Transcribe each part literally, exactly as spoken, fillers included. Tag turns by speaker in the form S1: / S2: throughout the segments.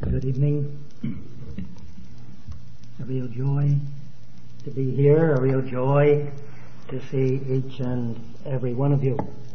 S1: Good evening. A real joy to be here, a real joy to see each and every one of you.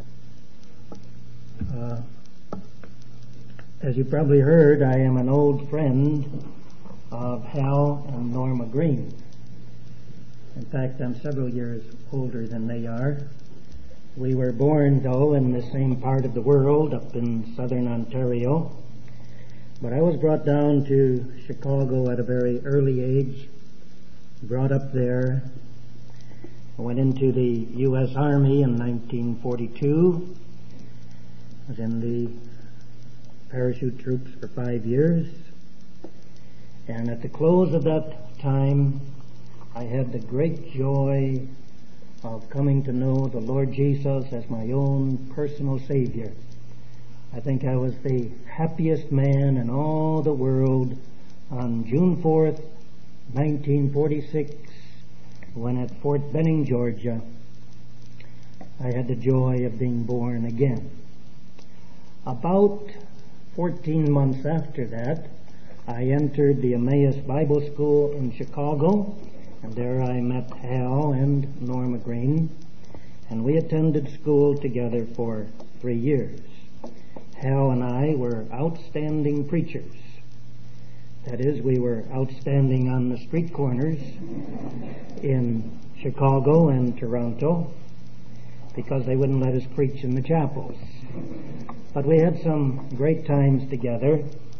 S1: Uh, as you probably heard, I am an old friend of Hal and Norma Green. In fact, I'm several years older than they are. We were born, though, in the same part of the world, up in southern Ontario. But I was brought down to Chicago at a very early age, brought up there. I went into the U S Army in nineteen forty-two. I was in the parachute troops for five years. And at the close of that time, I had the great joy of coming to know the Lord Jesus as my own personal Savior. I think I was the happiest man in all the world on June fourth, nineteen forty-six, when at Fort Benning, Georgia, I had the joy of being born again. About fourteen months after that, I entered the Emmaus Bible School in Chicago, and there I met Hal and Norma Green, and we attended school together for three years. Hal and I were outstanding preachers. That is, we were outstanding on the street corners in Chicago and Toronto because they wouldn't let us preach in the chapels. But we had some great times together,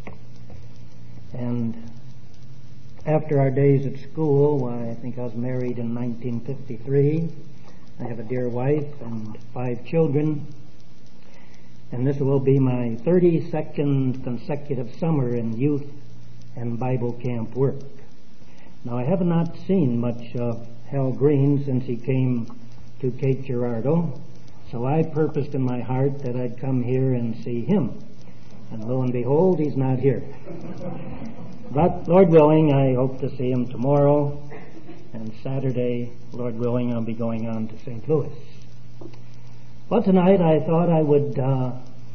S1: and after our days at school, well, I think I was married in nineteen fifty-three. I have a dear wife and five children. And this will be my thirty-second consecutive summer in youth and Bible camp work. Now, I have not seen much of Hal Green since he came to Cape Girardeau, so I purposed in my heart that I'd come here and see him. And lo and behold, he's not here. But, Lord willing, I hope to see him tomorrow, and Saturday, Lord willing, I'll be going on to Saint Louis. Well, tonight I thought I would uh,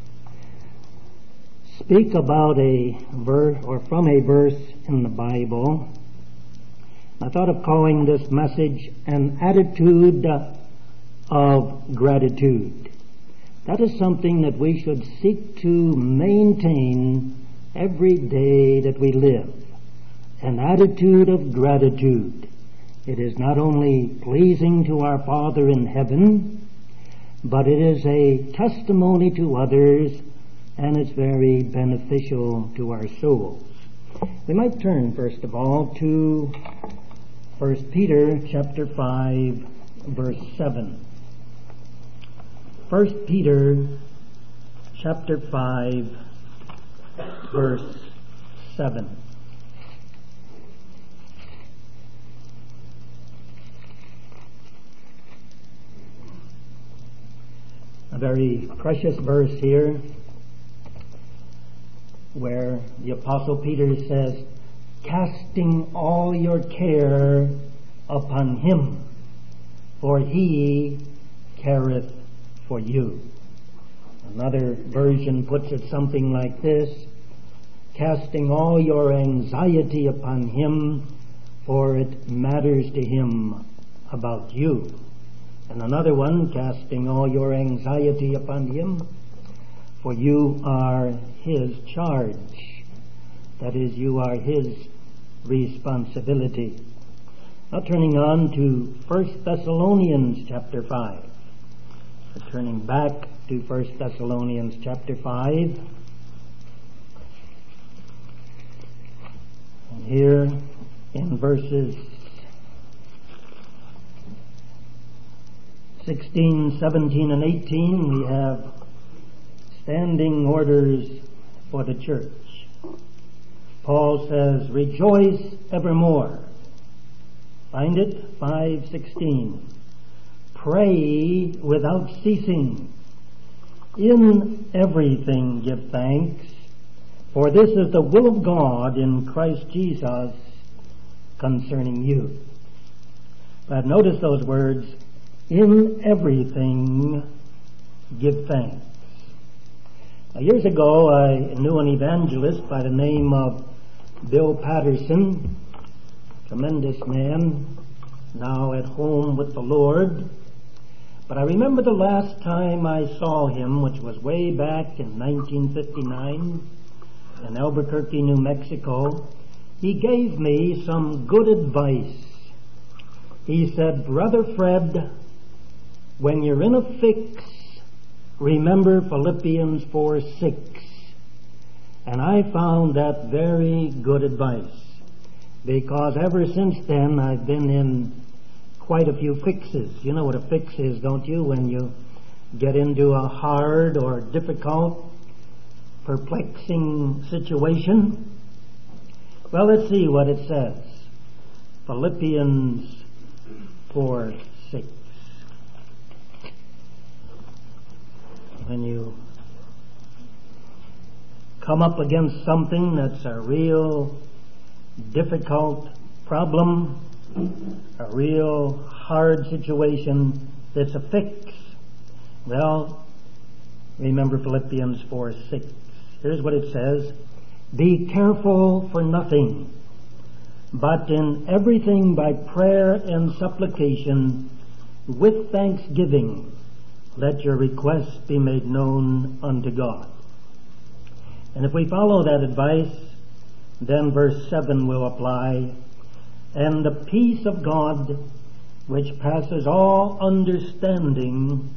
S1: speak about a verse, or from a verse in the Bible. I thought of calling this message an attitude of gratitude. That is something that we should seek to maintain every day that we live. An attitude of gratitude. It is not only pleasing to our Father in heaven, but it is a testimony to others, and it's very beneficial to our souls. We might turn, first of all, to First Peter chapter five, verse seven. First Peter chapter five, verse seven. A very precious verse here where the Apostle Peter says, casting all your care upon him, for he careth for you. Another version puts it something like this, casting all your anxiety upon him, for it matters to him about you. And another one, casting all your anxiety upon him, for you are his charge. That is, you are his responsibility. Now turning on to First Thessalonians chapter five. Turning back to First Thessalonians chapter five. And here in verses sixteen, seventeen, and eighteen, we have standing orders for the church. Paul says, rejoice evermore. Find it? five sixteen. Pray without ceasing. In everything give thanks, for this is the will of God in Christ Jesus concerning you. But notice those words, in everything give thanks. Now, years ago, I knew an evangelist by the name of Bill Patterson, tremendous man, now at home with the Lord. But I remember the last time I saw him, which was way back in nineteen fifty-nine in Albuquerque, New Mexico. He gave me some good advice. He said, "Brother Fred, when you're in a fix, remember Philippians four six. And I found that very good advice, because ever since then I've been in quite a few fixes. You know what a fix is, don't you? When you get into a hard or difficult, perplexing situation. Well, let's see what it says. Philippians four six. When you come up against something that's a real difficult problem, a real hard situation that's a fix, well, remember Philippians four six. Here's what it says. Be careful for nothing, but in everything by prayer and supplication, with thanksgiving, let your requests be made known unto God. And if we follow that advice, then verse seven will apply. And the peace of God, which passes all understanding,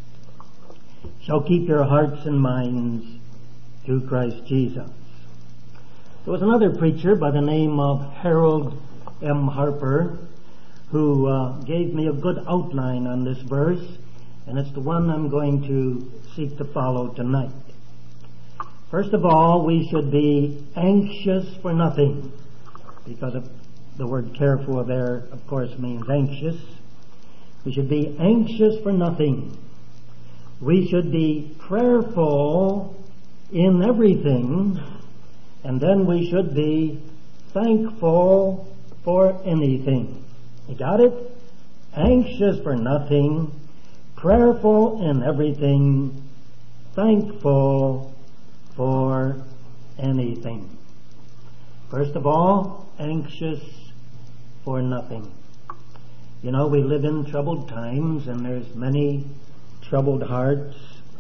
S1: shall keep your hearts and minds through Christ Jesus. There was another preacher by the name of Harold M. Harper who uh, gave me a good outline on this verse, and it's the one I'm going to seek to follow tonight. First of all, we should be anxious for nothing, because of the word careful there, of course, means anxious. We should be anxious for nothing. We should be prayerful in everything, and then we should be thankful for anything. You got it? Anxious for nothing, prayerful in everything, thankful for anything. First of all, anxious for nothing. You know, we live in troubled times, and there's many troubled hearts.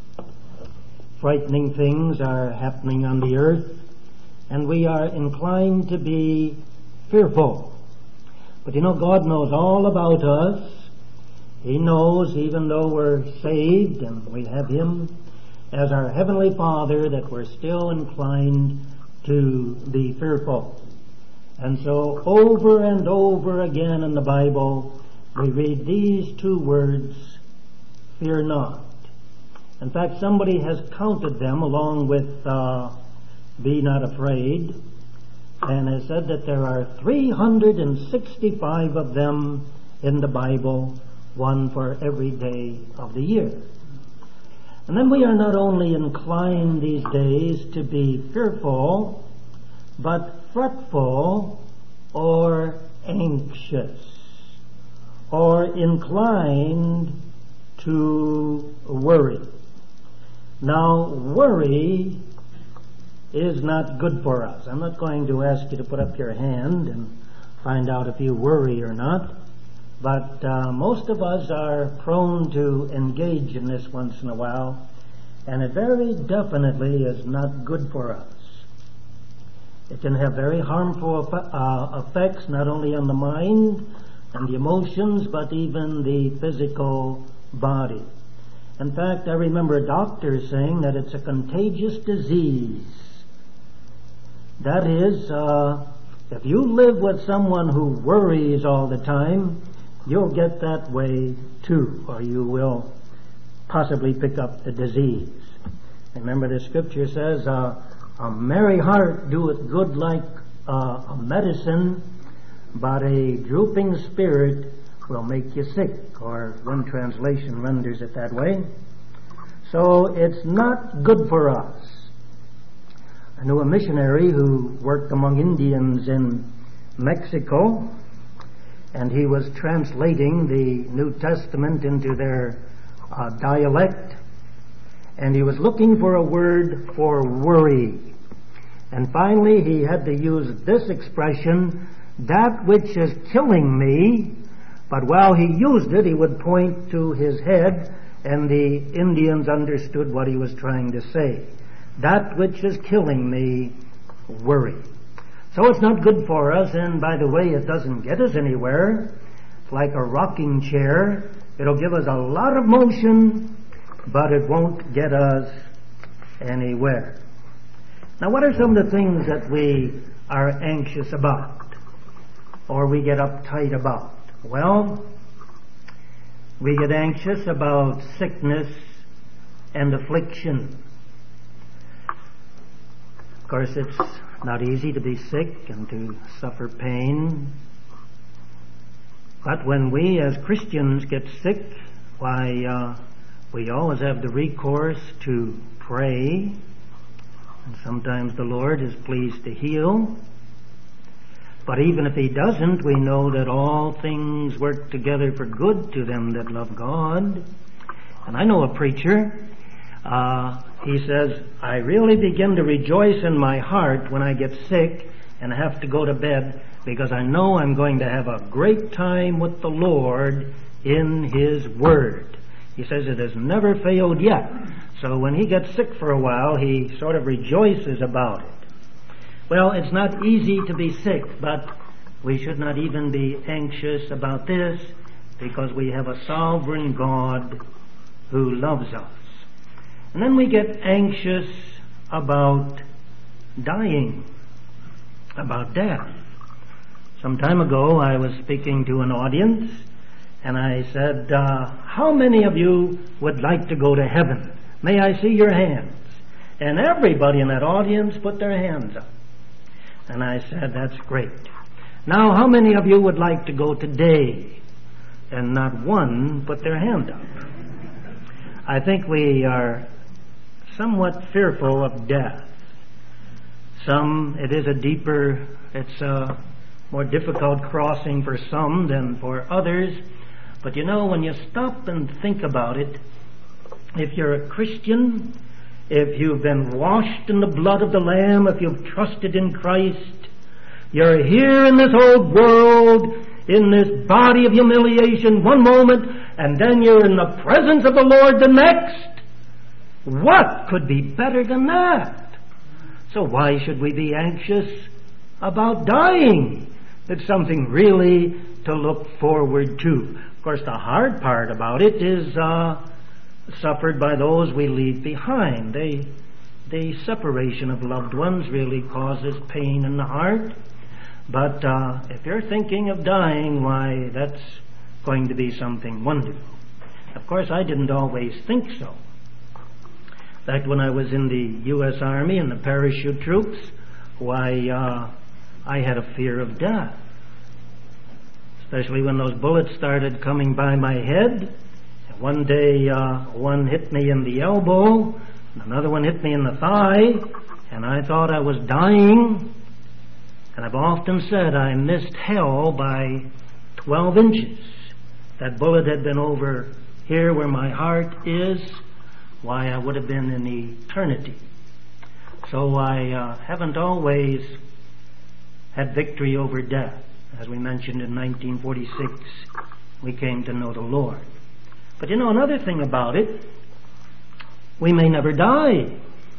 S1: Frightening things are happening on the earth, and we are inclined to be fearful. But you know, God knows all about us. He knows, even though we're saved and we have Him as our Heavenly Father, that we're still inclined to be fearful. And so over and over again in the Bible, we read these two words, fear not. In fact, somebody has counted them along with uh, be not afraid, and has said that there are three hundred sixty-five of them in the Bible, one for every day of the year. And then we are not only inclined these days to be fearful, but fretful or anxious, or inclined to worry. Now, worry is not good for us. I'm not going to ask you to put up your hand and find out if you worry or not, but uh, most of us are prone to engage in this once in a while, and it very definitely is not good for us. It can have very harmful uh, effects not only on the mind and the emotions, but even the physical body. In fact, I remember a doctor saying that it's a contagious disease. That is, uh, if you live with someone who worries all the time, you'll get that way too, or you will possibly pick up the disease. Remember, the scripture says, uh, a merry heart doeth good like uh, a medicine, but a drooping spirit will make you sick, or one translation renders it that way. So it's not good for us. I knew a missionary who worked among Indians in Mexico, and he was translating the New Testament into their uh, dialect. and he was looking for a word for worry. And finally he had to use this expression, that which is killing me. But while he used it, he would point to his head, and the Indians understood what he was trying to say. That which is killing me, worry. So it's not good for us, and by the way, it doesn't get us anywhere. It's like a rocking chair. It'll give us a lot of motion, but it won't get us anywhere. Now, what are some of the things that we are anxious about, or we get uptight about? Well, we get anxious about sickness and affliction. Of course, it's not easy to be sick and to suffer pain. But when we as Christians get sick, why, uh, we always have the recourse to pray. And sometimes the Lord is pleased to heal. But even if He doesn't, we know that all things work together for good to them that love God. And I know a preacher, uh, he says, I really begin to rejoice in my heart when I get sick and have to go to bed, because I know I'm going to have a great time with the Lord in His Word. He says it has never failed yet. So when he gets sick for a while, he sort of rejoices about it. Well, it's not easy to be sick, but we should not even be anxious about this, because we have a sovereign God who loves us. And then we get anxious about dying, about death. Some time ago, I was speaking to an audience, and I said, uh, how many of you would like to go to heaven? May I see your hands? And everybody in that audience put their hands up. And I said, that's great. Now, how many of you would like to go today? And not one put their hand up. I think we are somewhat fearful of death. Some, it is a deeper, it's a more difficult crossing for some than for others. But you know, when you stop and think about it, if you're a Christian, if you've been washed in the blood of the Lamb, if you've trusted in Christ, you're here in this old world, in this body of humiliation one moment, and then you're in the presence of the Lord the next. What could be better than that? So why should we be anxious about dying? It's something really to look forward to. Of course, the hard part about it is uh, suffered by those we leave behind. They, the separation of loved ones really causes pain in the heart. But uh, if you're thinking of dying, why, that's going to be something wonderful. Of course, I didn't always think so. In fact, when I was in the U S Army and the parachute troops, why, uh, I had a fear of death. Especially when those bullets started coming by my head. One day, uh, one hit me in the elbow, and another one hit me in the thigh, and I thought I was dying. And I've often said I missed hell by twelve inches. That bullet had been over here where my heart is, why, I would have been in eternity. So I uh, haven't always had victory over death. As we mentioned, in nineteen forty-six, we came to know the Lord. But you know, another thing about it, we may never die.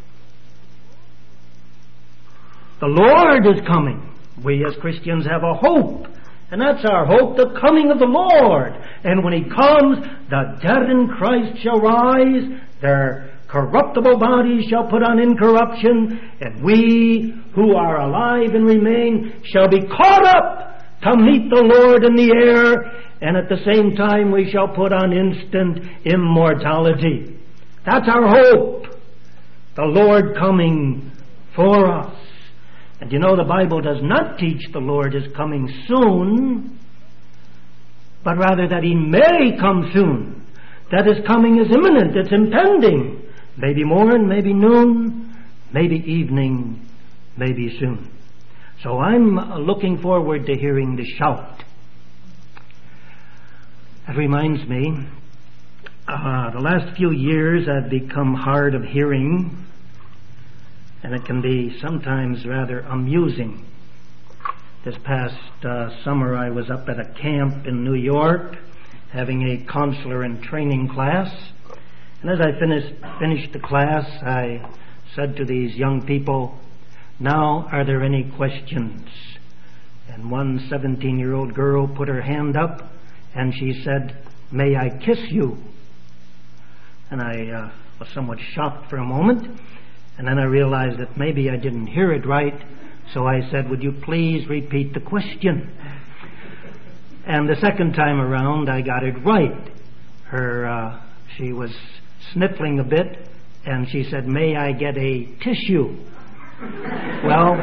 S1: The Lord is coming. We as Christians have a hope, and that's our hope, the coming of the Lord. And when He comes, the dead in Christ shall rise, their corruptible bodies shall put on incorruption, and we who are alive and remain shall be caught up to meet the Lord in the air, and at the same time we shall put on instant immortality. That's our hope. The Lord coming for us. And you know, the Bible does not teach the Lord is coming soon, but rather that He may come soon. That His coming is imminent, it's impending. Maybe morn, maybe noon, maybe evening, maybe soon. So I'm looking forward to hearing the shout. That reminds me, Uh, the last few years I've become hard of hearing, and it can be sometimes rather amusing. This past uh, summer I was up at a camp in New York having a counselor and training class, and as I finished, finished the class I said to these young people, "Now are there any questions?" And one seventeen-year-old girl put her hand up and she said, "May I kiss you?" And I uh, was somewhat shocked for a moment, and then I realized that maybe I didn't hear it right, so I said, "Would you please repeat the question?" And the second time around I got it right. Her, uh, she was sniffling a bit, and she said, "May I get a tissue?" Well,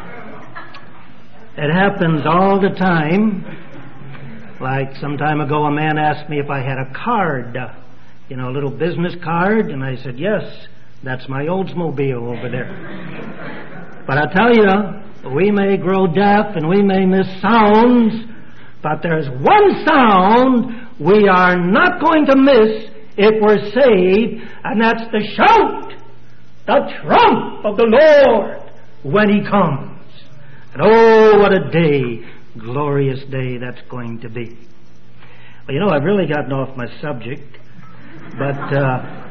S1: it happens all the time. Like some time ago, a man asked me if I had a card, uh, you know, a little business card, and I said, "Yes, that's my Oldsmobile over there." But I tell you, we may grow deaf and we may miss sounds, but there's one sound we are not going to miss if we're saved, and that's the shout, the trump of the Lord when He comes. And oh, what a day, glorious day that's going to be. Well, you know, I've really gotten off my subject, but uh,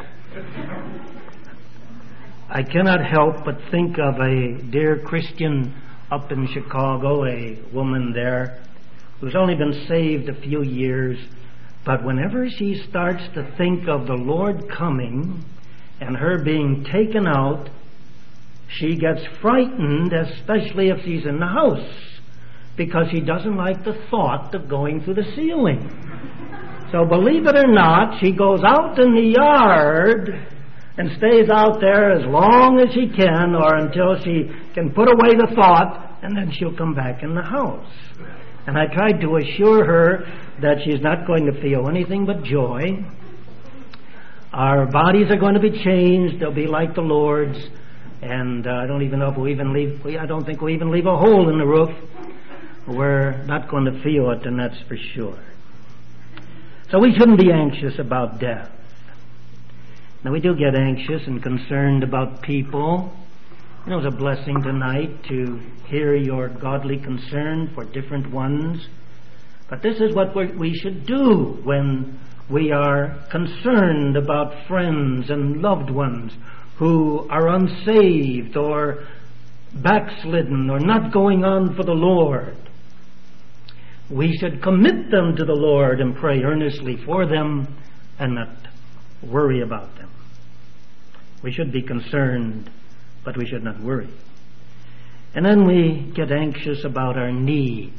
S1: I cannot help but think of a dear Christian up in Chicago, a woman there who's only been saved a few years, but whenever she starts to think of the Lord coming and her being taken out, she gets frightened, especially if she's in the house, because she doesn't like the thought of going through the ceiling. So believe it or not, she goes out in the yard and stays out there as long as she can, or until she can put away the thought, and then she'll come back in the house. And I tried to assure her that she's not going to feel anything but joy. Our bodies are going to be changed. They'll be like the Lord's. And uh, I don't even know if we even leave, we, I don't think we even leave a hole in the roof. We're not going to feel it, and that's for sure. So we shouldn't be anxious about death. Now, we do get anxious and concerned about people. You know, it's a blessing tonight to hear your godly concern for different ones. But this is what we're, we should do when we are concerned about friends and loved ones who are unsaved or backslidden or not going on for the Lord. We should commit them to the Lord and pray earnestly for them and not worry about them. We should be concerned, but we should not worry. And then we get anxious about our needs,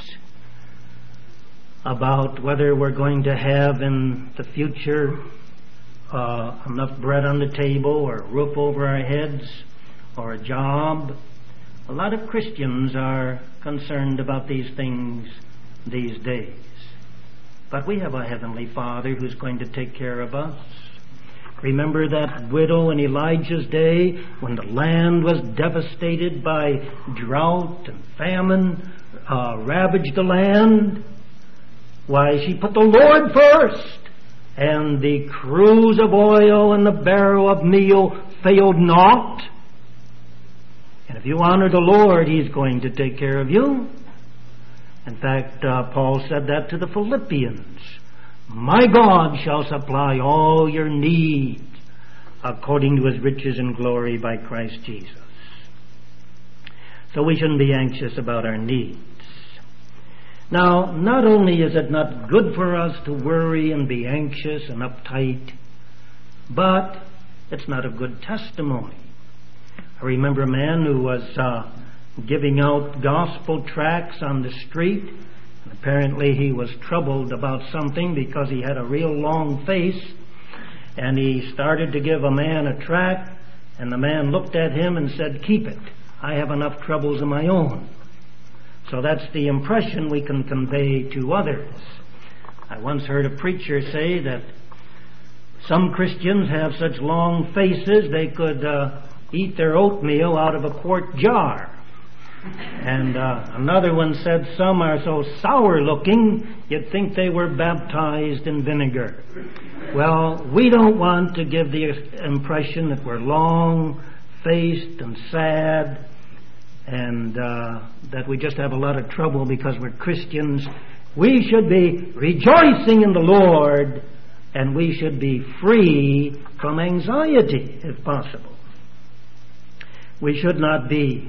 S1: about whether we're going to have in the future uh, enough bread on the table or a roof over our heads or a job. A lot of Christians are concerned about these things these days. But we have a Heavenly Father who's going to take care of us. Remember that widow in Elijah's day when the land was devastated by drought and famine, uh, ravaged the land? Why, she put the Lord first, and the cruse of oil and the barrel of meal failed not. And if you honor the Lord, He's going to take care of you. In fact, uh, Paul said that to the Philippians. My God shall supply all your needs according to His riches and glory by Christ Jesus. So we shouldn't be anxious about our needs. Now, not only is it not good for us to worry and be anxious and uptight, but it's not a good testimony. I remember a man who was uh, giving out gospel tracts on the street. Apparently he was troubled about something because he had a real long face, and he started to give a man a tract, and the man looked at him and said, "Keep it. I have enough troubles of my own." So that's the impression we can convey to others. I once heard a preacher say that some Christians have such long faces they could uh, eat their oatmeal out of a quart jar. And uh, another one said some are so sour looking you'd think they were baptized in vinegar. Well, we don't want to give the impression that we're long-faced and sad and uh, that we just have a lot of trouble because we're Christians. We should be rejoicing in the Lord, and we should be free from anxiety if possible. We should not be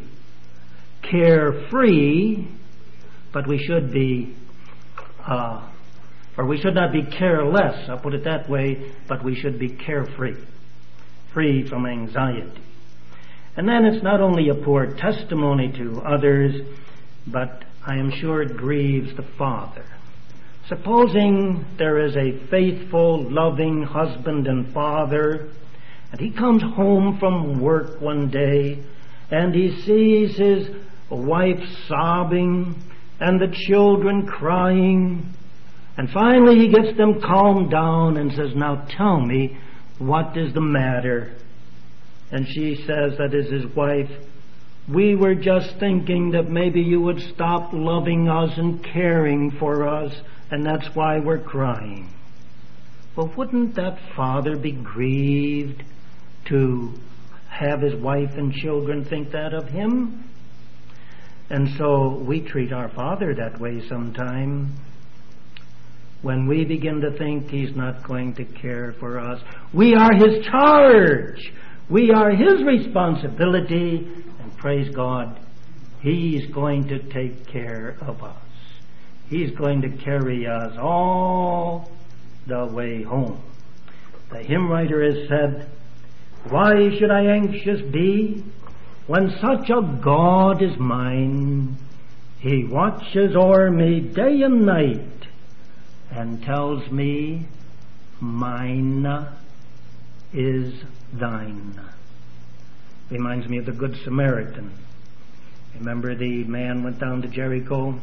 S1: carefree, but we should be, uh, or we should not be careless, I'll put it that way, but we should be carefree, free from anxiety. And then it's not only a poor testimony to others, but I am sure it grieves the Father. Supposing there is a faithful, loving husband and father, and he comes home from work one day, and he sees his wife sobbing, and the children crying, and finally he gets them calmed down and says, "Now tell me, what is the matter?" And she says, that is his wife, "We were just thinking that maybe you would stop loving us and caring for us, and that's why we're crying." Well, wouldn't that father be grieved to have his wife and children think that of him? And so we treat our Father that way sometime. When we begin to think He's not going to care for us, we are His charge. We are His responsibility, and praise God, He's going to take care of us. He's going to carry us all the way home. The hymn writer has said, "Why should I anxious be when such a God is mine? He watches o'er me day and night and tells me, mine is thine." Reminds me of the Good Samaritan. Remember, the man went down to Jericho,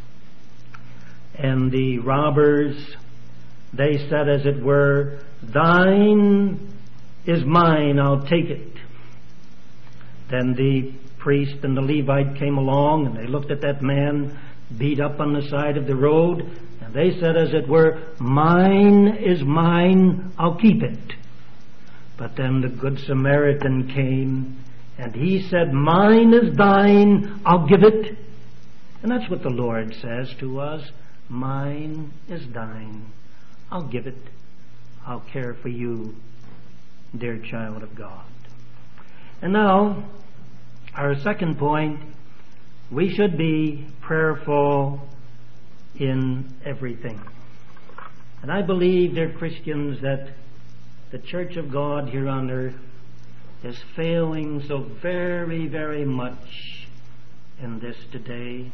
S1: and the robbers, they said, as it were, "Thine is mine, I'll take it." Then the priest and the Levite came along, and they looked at that man beat up on the side of the road, and they said, as it were, "Mine is mine, I'll keep it." But then the Good Samaritan came, and he said, "Mine is thine, I'll give it." And that's what the Lord says to us. Mine is thine, I'll give it. I'll care for you, dear child of God. And now, our second point, we should be prayerful in everything. And I believe, dear Christians, that the Church of God here on earth is failing so very, very much in this today.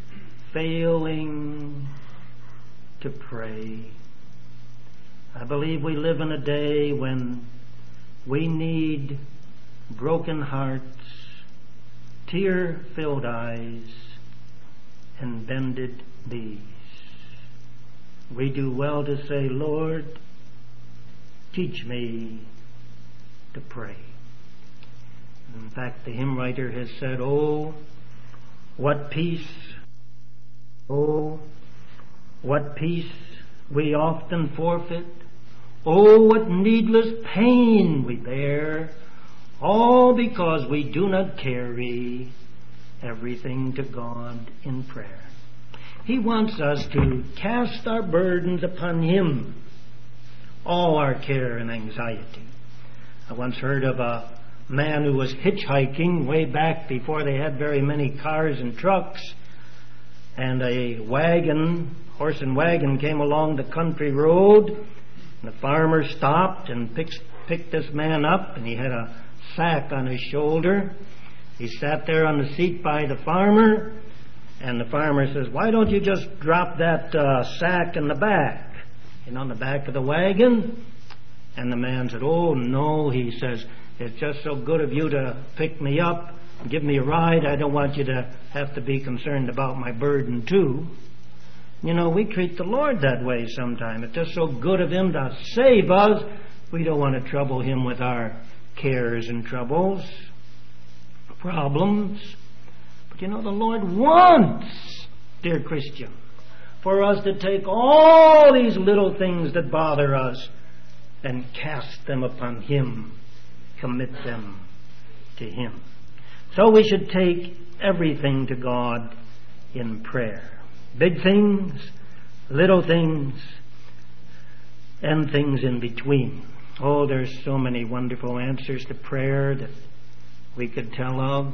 S1: Failing to pray. I believe we live in a day when we need broken hearts, tear-filled eyes, and bended knees. We do well to say, "Lord, teach me to pray." In fact, the hymn writer has said, "Oh, what peace, oh, what peace we often forfeit. Oh, what needless pain we bear, all because we do not carry everything to God in prayer." He wants us to cast our burdens upon Him, all our care and anxiety. I once heard of a man who was hitchhiking way back before they had very many cars and trucks, and a wagon, horse and wagon, came along the country road, and the farmer stopped and picked, picked this man up, and he had a sack on his shoulder. He sat there on the seat by the farmer, and the farmer says, "Why don't you just drop that uh, sack in the back, you know, in the back of the wagon?" And the man said, "Oh, no," he says, "it's just so good of you to pick me up and give me a ride. I don't want you to have to be concerned about my burden too." You know, we treat the Lord that way sometimes. It's just so good of Him to save us. We don't want to trouble Him with our cares and troubles, problems. You know, the Lord wants, dear Christian, for us to take all these little things that bother us and cast them upon Him, commit them to Him. So we should take everything to God in prayer. Big things, little things, and things in between. Oh, there's so many wonderful answers to prayer that we could tell of.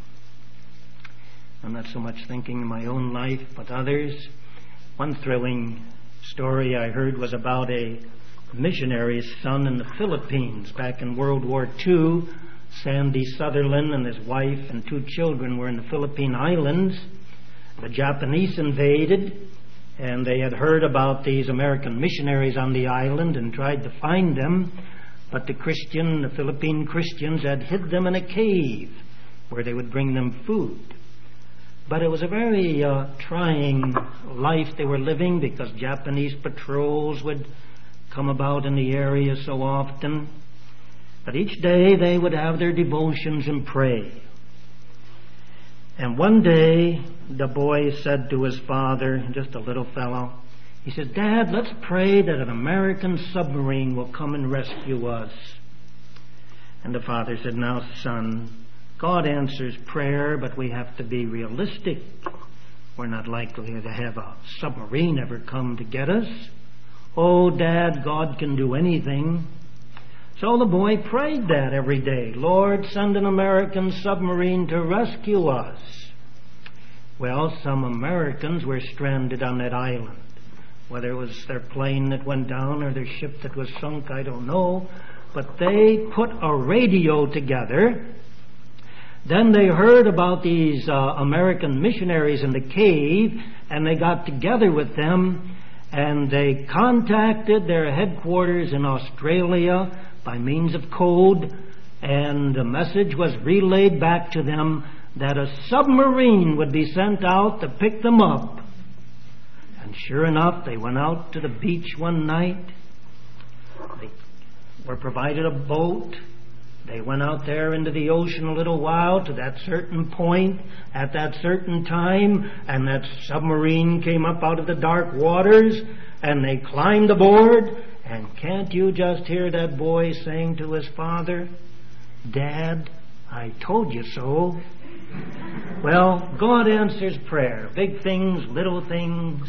S1: I'm not so much thinking of my own life, but others. One thrilling story I heard was about a missionary's son in the Philippines back in World War Two. Sandy Sutherland and his wife and two children were in the Philippine Islands. The Japanese invaded, and they had heard about these American missionaries on the island and tried to find them, but the Christian, the Philippine Christians had hid them in a cave where they would bring them food. But it was a very uh, trying life they were living, because Japanese patrols would come about in the area so often. But each day they would have their devotions and pray. And one day the boy said to his father, just a little fellow, he said, "Dad, let's pray that an American submarine will come and rescue us." And the father said, "Now, son, God answers prayer, but we have to be realistic. We're not likely to have a submarine ever come to get us. Oh, Dad, God can do anything." So the boy prayed that every day. "Lord, send an American submarine to rescue us." Well, some Americans were stranded on that island. Whether it was their plane that went down or their ship that was sunk, I don't know. But they put a radio together. Then they heard about these uh, American missionaries in the cave, and they got together with them, and they contacted their headquarters in Australia by means of code, and the message was relayed back to them that a submarine would be sent out to pick them up. And sure enough, they went out to the beach one night. They were provided a boat. They went out there into the ocean a little while to that certain point at that certain time, and that submarine came up out of the dark waters, and they climbed aboard. And can't you just hear that boy saying to his father, "Dad, I told you so"? Well, God answers prayer. Big things, little things.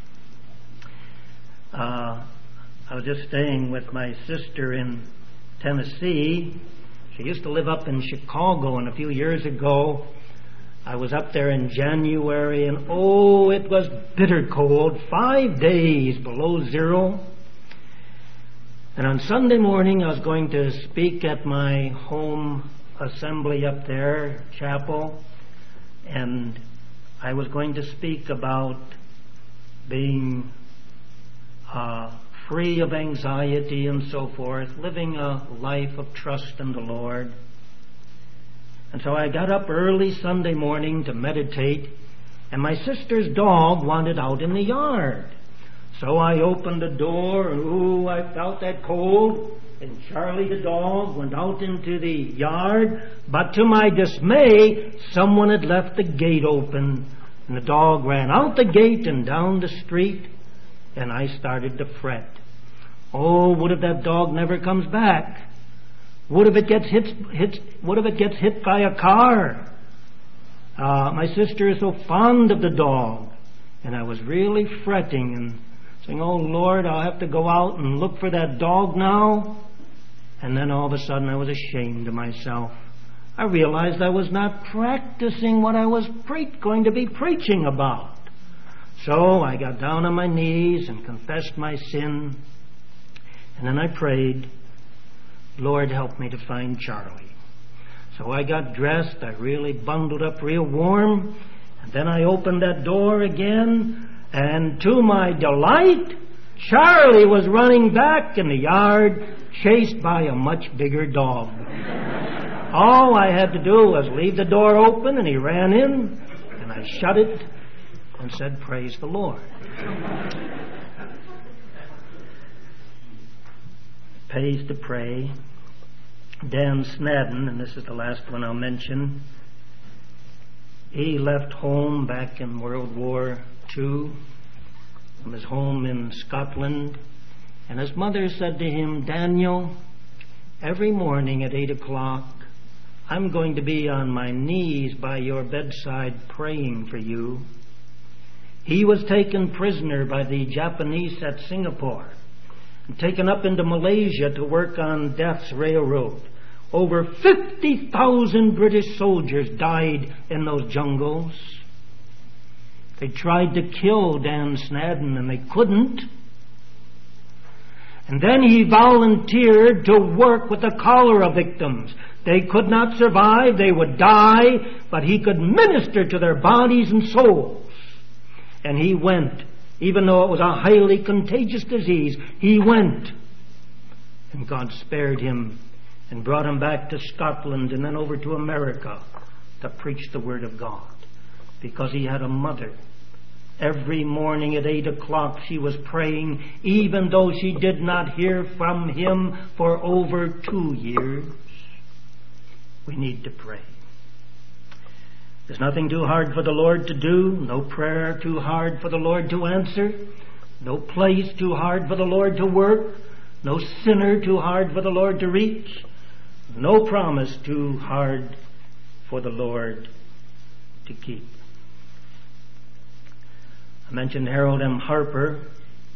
S1: Uh, I was just staying with my sister in Tennessee. She used to live up in Chicago, and a few years ago I was up there in January, and oh, it was bitter cold, five days below zero. And on Sunday morning I was going to speak at my home assembly up there, chapel, and I was going to speak about being uh, free of anxiety and so forth, living a life of trust in the Lord. And so I got up early Sunday morning to meditate, and my sister's dog wanted out in the yard. So I opened the door, and ooh, I felt that cold, and Charlie the dog went out into the yard, but to my dismay, someone had left the gate open, and the dog ran out the gate and down the street, and I started to fret. Oh, what if that dog never comes back? What if it gets hit, hit what if it gets hit by a car? Uh, my sister is so fond of the dog, and I was really fretting and saying, "Oh, Lord, I'll have to go out and look for that dog now." And then all of a sudden I was ashamed of myself. I realized I was not practicing what I was pre- going to be preaching about. So I got down on my knees and confessed my sin. And then I prayed, "Lord, help me to find Charlie." So I got dressed. I really bundled up real warm. And then I opened that door again. And to my delight, Charlie was running back in the yard, chased by a much bigger dog. All I had to do was leave the door open, and he ran in, and I shut it and said, "Praise the Lord." It pays to pray. Dan Snadden, and this is the last one I'll mention, He left home back in World War Two, from his home in Scotland, and his mother said to him, "Daniel, every morning at eight o'clock, I'm going to be on my knees by your bedside praying for you." He was taken prisoner by the Japanese at Singapore and taken up into Malaysia to work on Death's Railroad. Over fifty thousand British soldiers died in those jungles. They tried to kill Dan Snadden and they couldn't. And then he volunteered to work with the cholera victims. They could not survive, they would die, but he could minister to their bodies and souls. And he went, even though it was a highly contagious disease, he went. And God spared him and brought him back to Scotland and then over to America to preach the Word of God. Because he had a mother. Every morning at eight o'clock she was praying, even though she did not hear from him for over two years. We need to pray. There's nothing too hard for the Lord to do, no prayer too hard for the Lord to answer, no place too hard for the Lord to work, no sinner too hard for the Lord to reach, no promise too hard for the Lord to keep. I mentioned Harold M. Harper.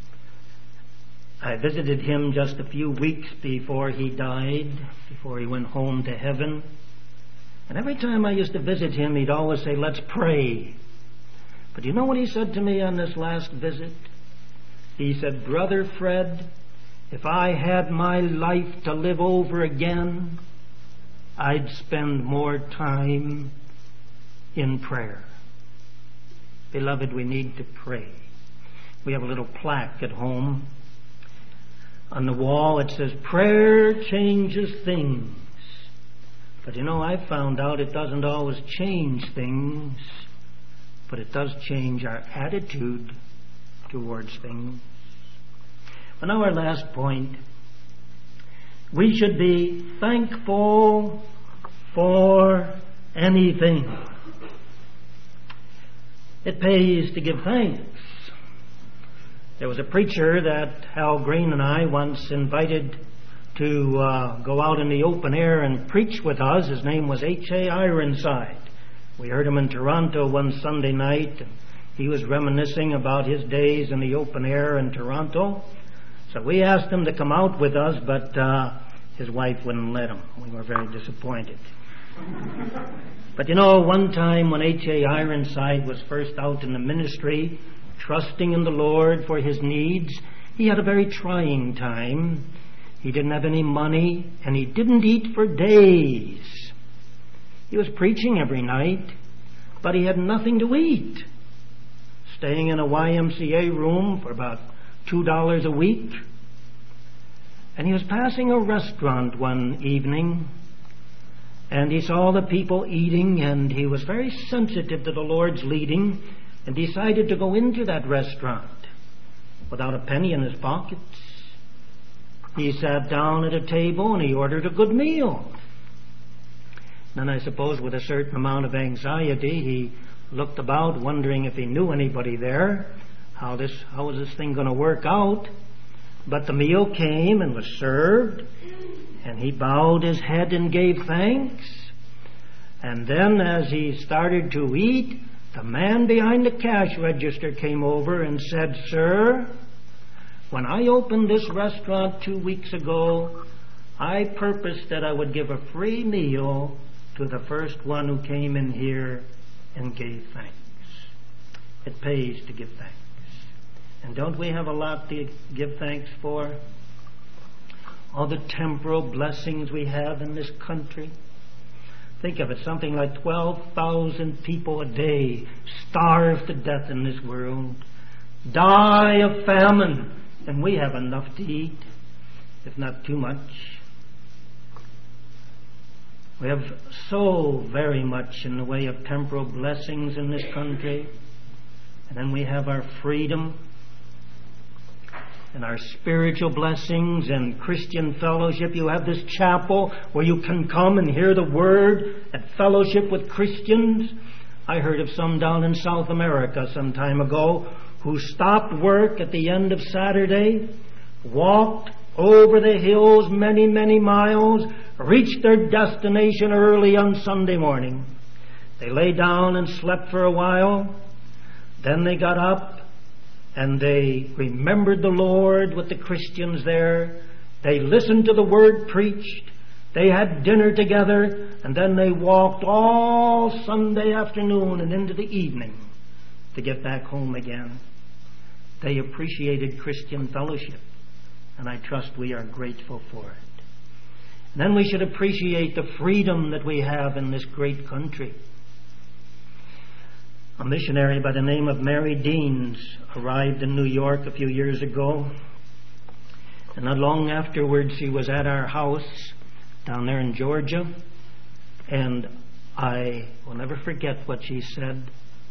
S1: I visited him just a few weeks before he died, before he went home to heaven. And every time I used to visit him, he'd always say, "Let's pray." But you know what he said to me on this last visit? He said, "Brother Fred, if I had my life to live over again, I'd spend more time in prayer." Beloved, we need to pray. We have a little plaque at home. On the wall it says, "Prayer changes things." But you know, I found out it doesn't always change things, but it does change our attitude towards things. But now our last point. We should be thankful for anything. It pays to give thanks. There was a preacher that Hal Green and I once invited to uh, go out in the open air and preach with us. His name was H A Ironside. We heard him in Toronto one Sunday night. And he was reminiscing about his days in the open air in Toronto. So we asked him to come out with us, but uh, his wife wouldn't let him. We were very disappointed. But you know, one time when H A Ironside was first out in the ministry, trusting in the Lord for his needs, he had a very trying time. He didn't have any money, and he didn't eat for days. He was preaching every night, but he had nothing to eat. Staying in a Y M C A room for about two dollars a week. And he was passing a restaurant one evening, and he saw the people eating, and he was very sensitive to the Lord's leading, and decided to go into that restaurant without a penny in his pockets. He sat down at a table and he ordered a good meal. Then I suppose with a certain amount of anxiety, he looked about wondering if he knew anybody there. How this, how was this thing going to work out? But the meal came and was served, and he bowed his head and gave thanks. And then as he started to eat, the man behind the cash register came over and said, "Sir, when I opened this restaurant two weeks ago, I purposed that I would give a free meal to the first one who came in here and gave thanks." It pays to give thanks. And don't we have a lot to give thanks for? All the temporal blessings we have in this country. Think of it, something like twelve thousand people a day starve to death in this world, die of famine, and we have enough to eat, if not too much. We have so very much in the way of temporal blessings in this country. And then we have our freedom and our spiritual blessings and Christian fellowship. You have this chapel where you can come and hear the Word and fellowship with Christians. I heard of some down in South America some time ago who stopped work at the end of Saturday, walked over the hills many, many miles, reached their destination early on Sunday morning. They lay down and slept for a while. Then they got up and they remembered the Lord with the Christians there. They listened to the Word preached. They had dinner together, and then they walked all Sunday afternoon and into the evening to get back home again. They appreciated Christian fellowship, and I trust we are grateful for it. And then we should appreciate the freedom that we have in this great country. A missionary by the name of Mary Deans arrived in New York a few years ago, and not long afterwards she was at our house down there in Georgia, and I will never forget what she said.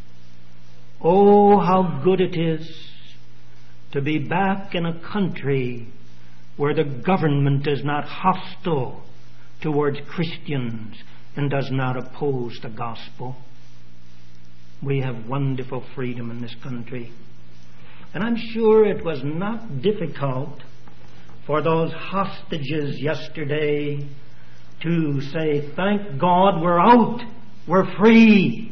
S1: Oh, how good it is to be back in a country where the government is not hostile towards Christians and does not oppose the gospel. We have wonderful freedom in this country. And I'm sure it was not difficult for those hostages yesterday to say, thank God we're out, we're free.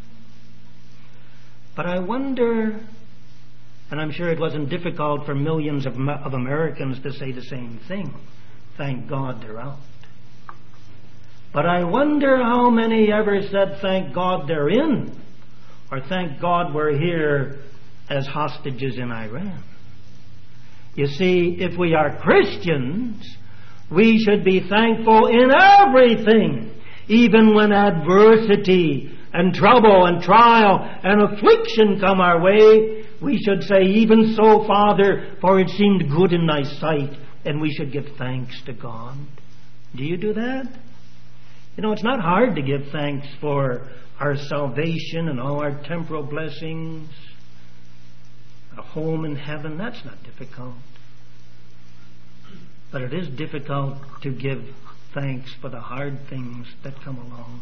S1: But I wonder, and I'm sure it wasn't difficult for millions of, of Americans to say the same thing, thank God they're out. But I wonder how many ever said, thank God they're in, or thank God we're here as hostages in Iran. You see, if we are Christians, we should be thankful in everything, even when adversity and trouble and trial and affliction come our way. We should say, even so, Father, for it seemed good in thy sight, and we should give thanks to God. Do you do that? You know, it's not hard to give thanks for our salvation and all our temporal blessings, a home in heaven. That's not difficult. But it is difficult to give thanks for the hard things that come along.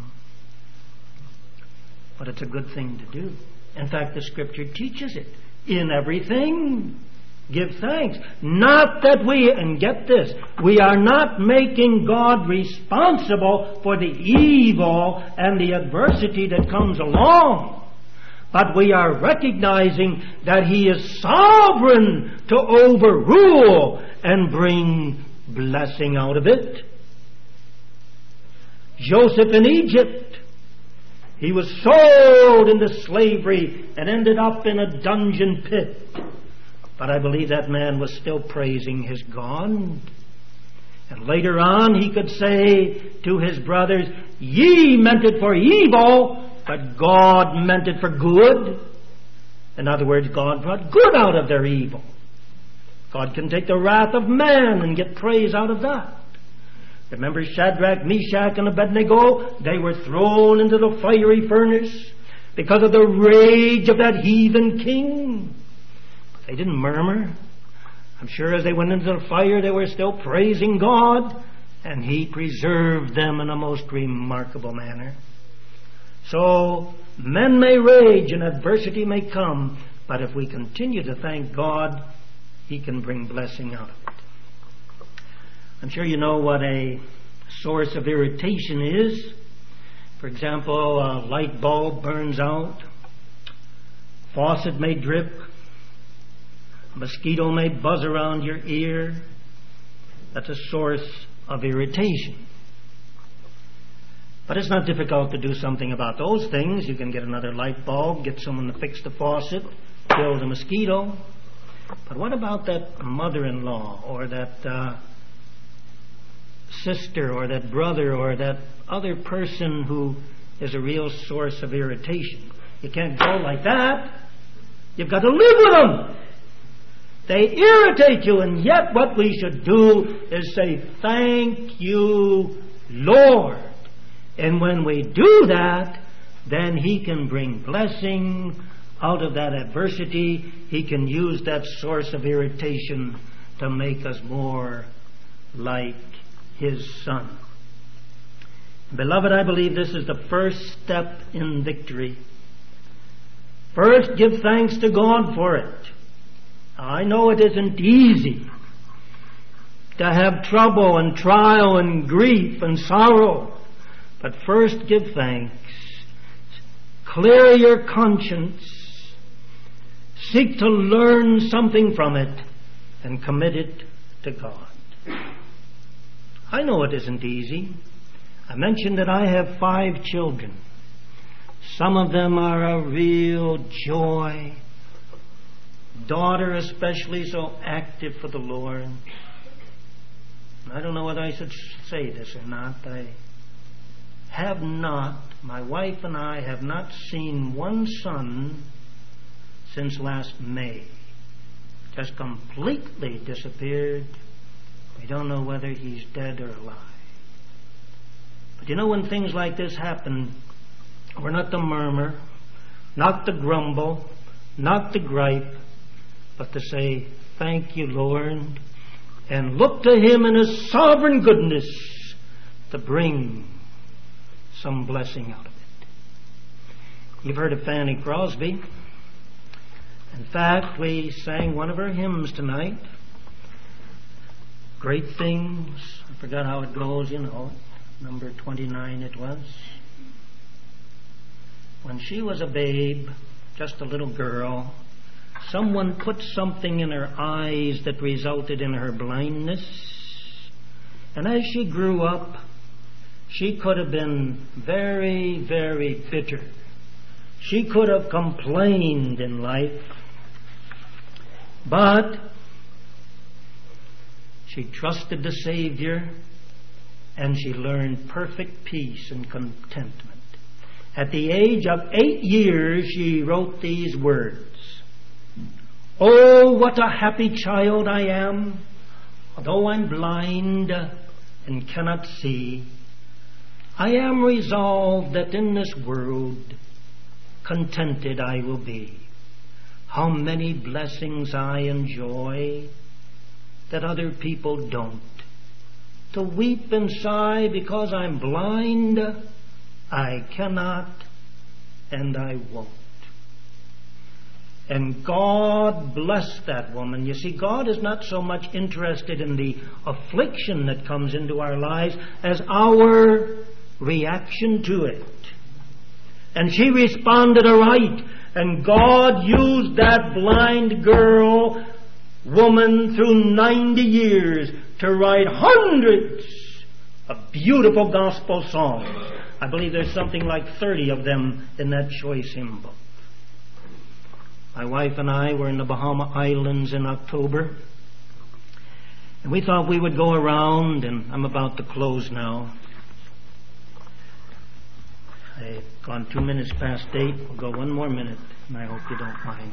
S1: But it's a good thing to do. In fact, the Scripture teaches it. In everything, give thanks. Not that we, and get this, we are not making God responsible for the evil and the adversity that comes along. But we are recognizing that He is sovereign to overrule and bring blessing out of it. Joseph in Egypt, he was sold into slavery and ended up in a dungeon pit. But I believe that man was still praising his God. And later on he could say to his brothers, ye meant it for evil, but God meant it for good. In other words, God brought good out of their evil. God can take the wrath of man and get praise out of that. Remember Shadrach, Meshach, and Abednego? They were thrown into the fiery furnace because of the rage of that heathen king. They didn't murmur. I'm sure as they went into the fire, they were still praising God, and He preserved them in a most remarkable manner. So, men may rage and adversity may come, but if we continue to thank God, He can bring blessing out of it. I'm sure you know what a source of irritation is. For example, a light bulb burns out, faucet may drip, a mosquito may buzz around your ear. That's a source of irritation. But it's not difficult to do something about those things. You can get another light bulb, get someone to fix the faucet, kill the mosquito. But what about that mother-in-law or that uh, sister or that brother or that other person who is a real source of irritation? You can't go like that. You've got to live with them. They irritate you, and yet what we should do is say, thank you, Lord. And when we do that, then He can bring blessing out of that adversity. He can use that source of irritation to make us more like His Son. Beloved, I believe this is the first step in victory. First, give thanks to God for it. I know it isn't easy to have trouble and trial and grief and sorrow, but first give thanks. Clear your conscience. Seek to learn something from it and commit it to God. I know it isn't easy. I mentioned that I have five children. Some of them are a real joy. Daughter especially, so active for the Lord. I don't know whether I should say this or not. I have not, my wife and I have not seen one son since last May. Just completely disappeared. We don't know whether he's dead or alive. But you know, when things like this happen, we're not to murmur, not to grumble, not to gripe, but to say, thank you, Lord, and look to Him in His sovereign goodness to bring some blessing out of it. You've heard of Fanny Crosby. In fact, we sang one of her hymns tonight. Great Things. I forgot how it goes, you know. Number twenty-nine it was. When she was a babe, just a little girl, someone put something in her eyes that resulted in her blindness. And as she grew up, she could have been very, very bitter. She could have complained in life. But she trusted the Savior, and she learned perfect peace and contentment. At the age of eight years, she wrote these words. Oh, what a happy child I am, although I'm blind and cannot see. I am resolved that in this world contented I will be. How many blessings I enjoy that other people don't. To weep and sigh because I'm blind, I cannot and I won't. And God bless that woman. You see, God is not so much interested in the affliction that comes into our lives as our reaction to it. And she responded aright. And God used that blind girl, woman, through ninety years to write hundreds of beautiful gospel songs. I believe there's something like thirty of them in that choice hymn book. My wife and I were in the Bahama Islands in October, and we thought we would go around, and I'm about to close now. I've gone two minutes past eight. We'll go one more minute, and I hope you don't mind.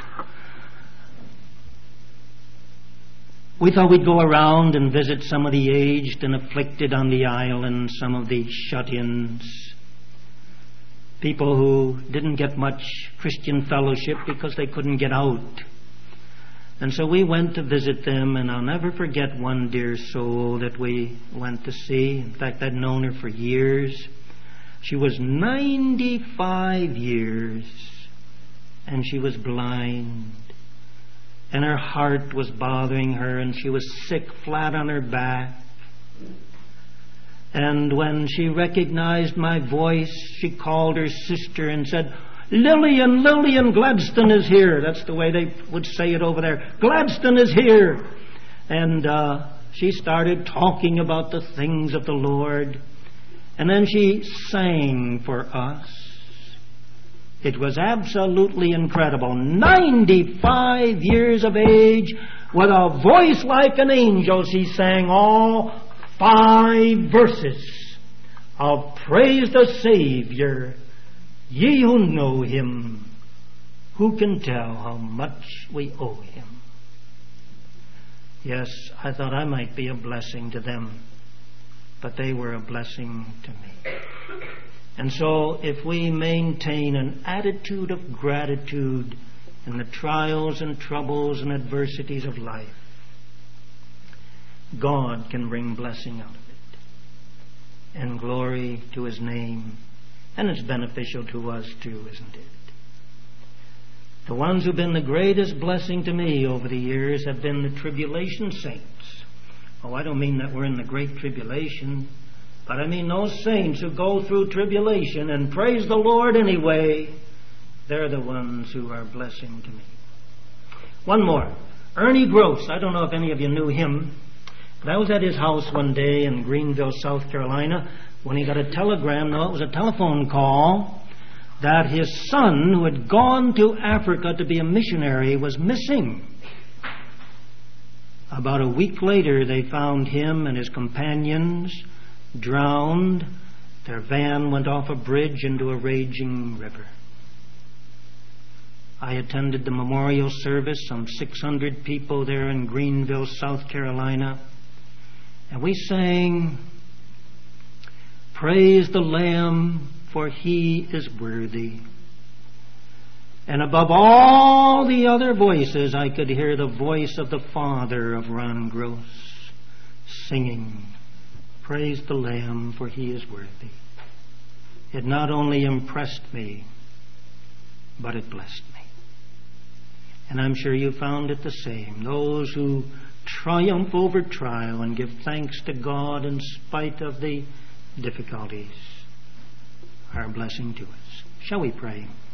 S1: We thought we'd go around and visit some of the aged and afflicted on the island, some of the shut-ins, people who didn't get much Christian fellowship because they couldn't get out. And so we went to visit them, and I'll never forget one dear soul that we went to see. In fact, I'd known her for years. She was ninety-five years, and she was blind. And her heart was bothering her, and she was sick flat on her back. And when she recognized my voice, she called her sister and said, Lillian, Lillian, Gladstone is here. That's the way they would say it over there. Gladstone is here. And uh, she started talking about the things of the Lord. And then she sang for us. It was absolutely incredible. ninety-five years of age, with a voice like an angel, she sang all five verses of Praise the Savior, ye who know Him, who can tell how much we owe Him. Yes, I thought I might be a blessing to them, but they were a blessing to me. And so if we maintain an attitude of gratitude in the trials and troubles and adversities of life, God can bring blessing out of it. and glory to His name. And it's beneficial to us too, isn't it? The ones who've been the greatest blessing to me over the years have been the tribulation saints. Oh, I don't mean that we're in the great tribulation, but I mean those saints who go through tribulation and praise the Lord anyway. They're the ones who are blessing to me. One more. Ernie Gross. I don't know if any of you knew him, but I was at his house one day in Greenville, South Carolina, when he got a telegram, no, it was a telephone call, that his son, who had gone to Africa to be a missionary, was missing. About a week later, they found him and his companions drowned. Their van went off a bridge into a raging river. I attended the memorial service, some six hundred people there in Greenville, South Carolina, and we sang, "Praise the Lamb, for He is worthy." And above all the other voices, I could hear the voice of the father of Ron Gross singing, "Praise the Lamb, for He is worthy." It not only impressed me, but it blessed me. And I'm sure you found it the same. Those who triumph over trial and give thanks to God in spite of the difficulties are a blessing to us. Shall we pray?